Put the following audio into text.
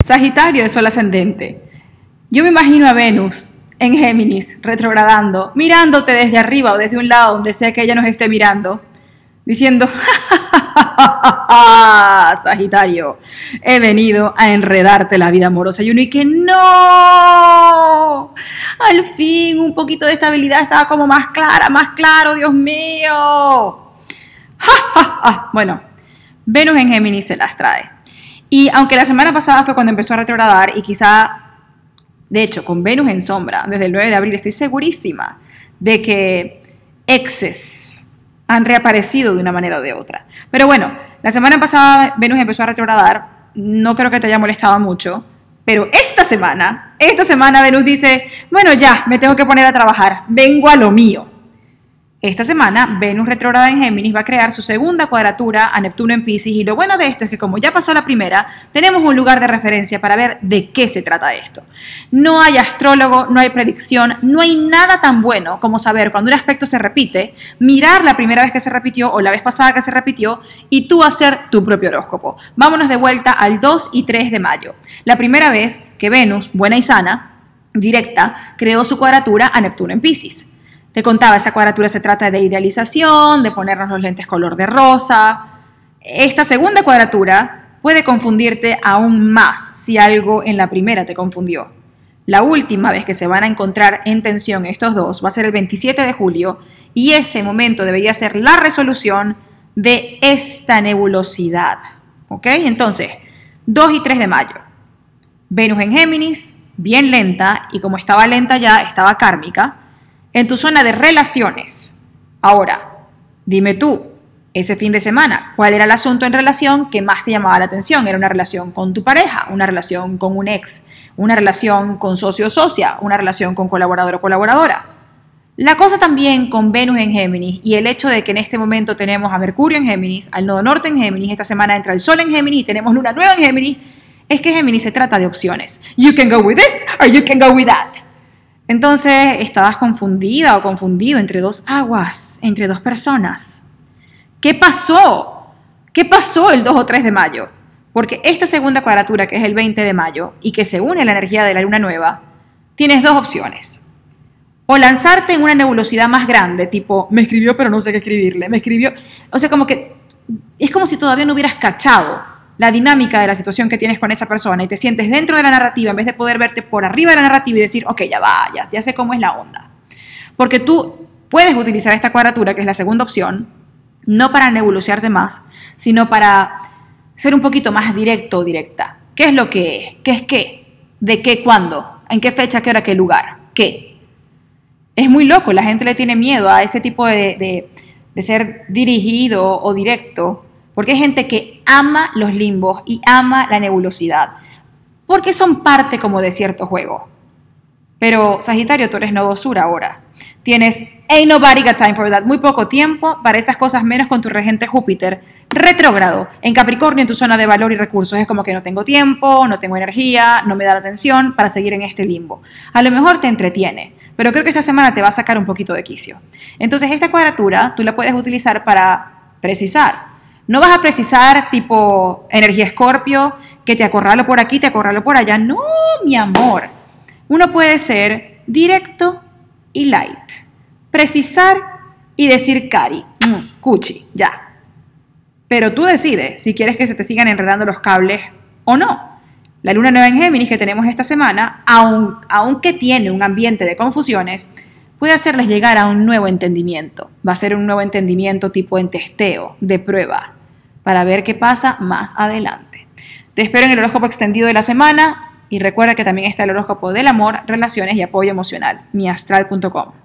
Sagitario de Sol ascendente. Yo me imagino a Venus en Géminis, retrogradando, mirándote desde arriba o desde un lado, donde sea que ella nos esté mirando, diciendo, Sagitario, he venido a enredarte la vida amorosa. Y uno, y que no, al fin un poquito de estabilidad estaba como más clara, más claro, Dios mío. Bueno, Venus en Géminis se las trae. Y aunque la semana pasada fue cuando empezó a retrogradar y quizá, de hecho, con Venus en sombra, desde el 9 de abril estoy segurísima de que exes han reaparecido de una manera o de otra. Pero bueno, la semana pasada Venus empezó a retrogradar, no creo que te haya molestado mucho, pero esta semana Venus dice, bueno ya, me tengo que poner a trabajar, vengo a lo mío. Esta semana, Venus retrógrada en Géminis va a crear su segunda cuadratura a Neptuno en Piscis, y lo bueno de esto es que como ya pasó la primera, tenemos un lugar de referencia para ver de qué se trata esto. No hay astrólogo, no hay predicción, no hay nada tan bueno como saber cuando un aspecto se repite, mirar la primera vez que se repitió o la vez pasada que se repitió y tú hacer tu propio horóscopo. Vámonos de vuelta al 2 y 3 de mayo. La primera vez que Venus, buena y sana, directa, creó su cuadratura a Neptuno en Piscis. Te contaba, esa cuadratura se trata de idealización, de ponernos los lentes color de rosa. Esta segunda cuadratura puede confundirte aún más si algo en la primera te confundió. La última vez que se van a encontrar en tensión estos dos va a ser el 27 de julio y ese momento debería ser la resolución de esta nebulosidad. ¿Ok? Entonces, 2 y 3 de mayo. Venus en Géminis, bien lenta, y como estaba lenta ya, estaba kármica, en tu zona de relaciones. Ahora, dime tú, ese fin de semana, ¿cuál era el asunto en relación que más te llamaba la atención? ¿Era una relación con tu pareja, una relación con un ex, una relación con socio o socia, una relación con colaborador o colaboradora? La cosa también con Venus en Géminis y el hecho de que en este momento tenemos a Mercurio en Géminis, al nodo norte en Géminis, esta semana entra el Sol en Géminis y tenemos Luna nueva en Géminis, es que Géminis se trata de opciones. You can go with this or you can go with that. Entonces, estabas confundida o confundido entre dos aguas, entre dos personas. ¿Qué pasó? ¿Qué pasó el 2 o 3 de mayo? Porque esta segunda cuadratura, que es el 20 de mayo, y que se une a la energía de la luna nueva, tienes dos opciones. O lanzarte en una nebulosidad más grande, tipo, me escribió pero no sé qué escribirle, me escribió. O sea, como que es como si todavía no hubieras cachado la dinámica de la situación que tienes con esa persona y te sientes dentro de la narrativa en vez de poder verte por arriba de la narrativa y decir, ok, ya va, ya sé cómo es la onda. Porque tú puedes utilizar esta cuadratura, que es la segunda opción, no para nebulosearte más, sino para ser un poquito más directo o directa. ¿Qué es lo que es? ¿Qué es qué? ¿De qué? ¿Cuándo? ¿En qué fecha? ¿Qué hora? ¿Qué lugar? ¿Qué? Es muy loco, la gente le tiene miedo a ese tipo de ser dirigido o directo, porque hay gente que ama los limbos y ama la nebulosidad, porque son parte como de cierto juego. Pero Sagitario, tú eres nodo sur ahora. Tienes, ain't nobody got time for that, muy poco tiempo para esas cosas, menos con tu regente Júpiter, retrógrado, en Capricornio, en tu zona de valor y recursos. Es como que no tengo tiempo, no tengo energía, no me da la atención para seguir en este limbo. A lo mejor te entretiene, pero creo que esta semana te va a sacar un poquito de quicio. Entonces, esta cuadratura tú la puedes utilizar para precisar. No vas a precisar tipo energía Escorpio, que te acorralo por aquí, te acorralo por allá. No, mi amor. Uno puede ser directo y light. Precisar y decir cari, cuchi, ya. Pero tú decides si quieres que se te sigan enredando los cables o no. La luna nueva en Géminis que tenemos esta semana, aunque tiene un ambiente de confusiones, puede hacerles llegar a un nuevo entendimiento. Va a ser un nuevo entendimiento tipo en testeo, de prueba, para ver qué pasa más adelante. Te espero en el horóscopo extendido de la semana y recuerda que también está el horóscopo del amor, relaciones y apoyo emocional, miastral.com.